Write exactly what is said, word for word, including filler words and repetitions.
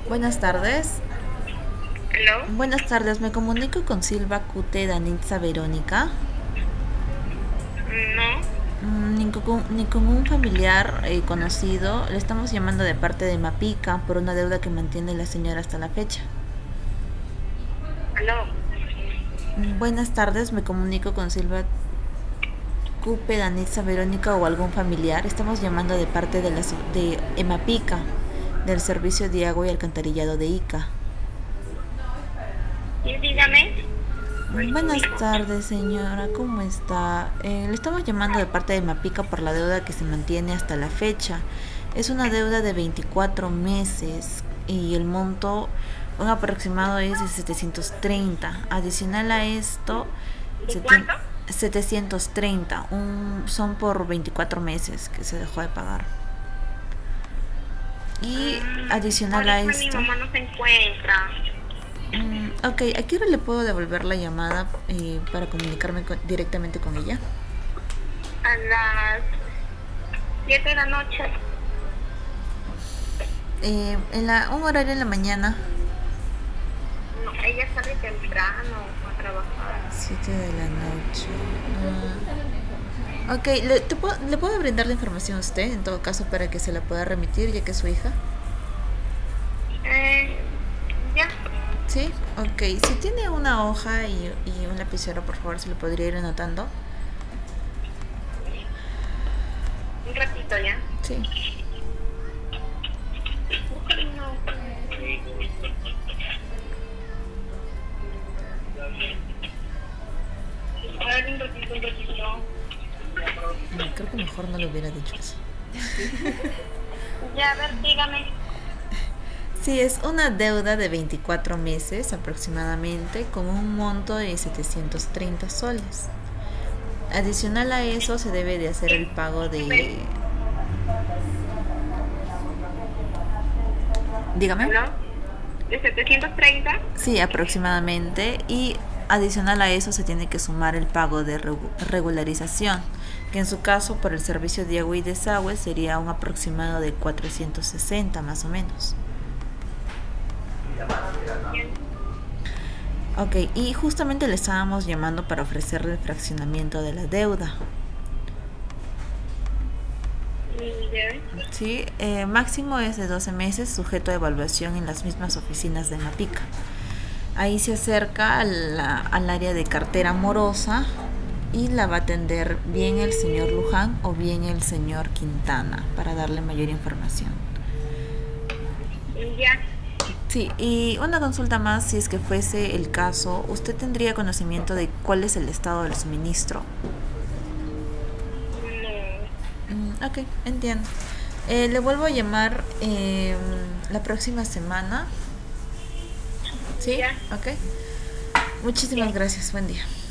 Buenas tardes. ¿Hello? Buenas tardes, me comunico con Silva Cute Danitza Verónica. No. Mm, Ni con, ni con un familiar eh, conocido. Le estamos llamando de parte de Mapica por una deuda que mantiene la señora hasta la fecha. ¿Hello? Mm, Buenas tardes, me comunico con Silva Cupe Danitza Verónica o algún familiar. Estamos llamando de parte de, la, so- de Emapica, del Servicio de Agua y Alcantarillado de Ica. Sí, dígame. Soy su Buenas hijo. tardes, señora. ¿Cómo está? Eh, le estamos llamando de parte de Mapica por la deuda que se mantiene hasta la fecha. Es una deuda de veinticuatro meses y el monto, un aproximado es de setecientos treinta. Adicional a esto, ¿De se tiene cuánto? setecientos treinta. Un, son por veinticuatro meses que se dejó de pagar. Y Mm, adicional a ahorita mi esto, mamá no se encuentra. Mm, ok, ¿a qué hora le puedo devolver la llamada eh, para comunicarme con- directamente con ella? A las siete de la noche. Eh, en la, un horario en la mañana, No, ella sale temprano a trabajar. siete de la noche. Ah, ok, ¿le, te puedo, ¿le puedo brindar la información a usted, en todo caso, para que se la pueda remitir, ya que es su hija? Eh, ya. Sí, ok. Si tiene una hoja y, y un lapicero, por favor, se lo podría ir anotando. Un ratito ya. Sí. No. A ver, un ratito, un ratito. No, creo que mejor no le hubiera dicho eso. Ya, a ver, dígame. Sí, es una deuda de veinticuatro meses aproximadamente con un monto de setecientos treinta soles. Adicional a eso se debe de hacer el pago de... Dígame. ¿Aló? ¿De setecientos treinta? Sí, aproximadamente. Y adicional a eso se tiene que sumar el pago de regu- regularización, que en su caso por el servicio de agua y desagüe sería un aproximado de cuatrocientos sesenta más o menos. Bien. Ok, y justamente le estábamos llamando para ofrecerle el fraccionamiento de la deuda. Mm, ya. Sí, eh, máximo es de doce meses, sujeto a evaluación en las mismas oficinas de Mapica. Ahí se acerca a la- al área de cartera morosa y la va a atender bien el señor Luján o bien el señor Quintana para darle mayor información. Ya. Sí, y una consulta más, si es que fuese el caso, ¿usted tendría conocimiento de cuál es el estado del suministro? No. Mm, ok, entiendo. Eh, le vuelvo a llamar eh, la próxima semana. ¿Sí? Ya. Ok. Muchísimas Bien. gracias. Buen día.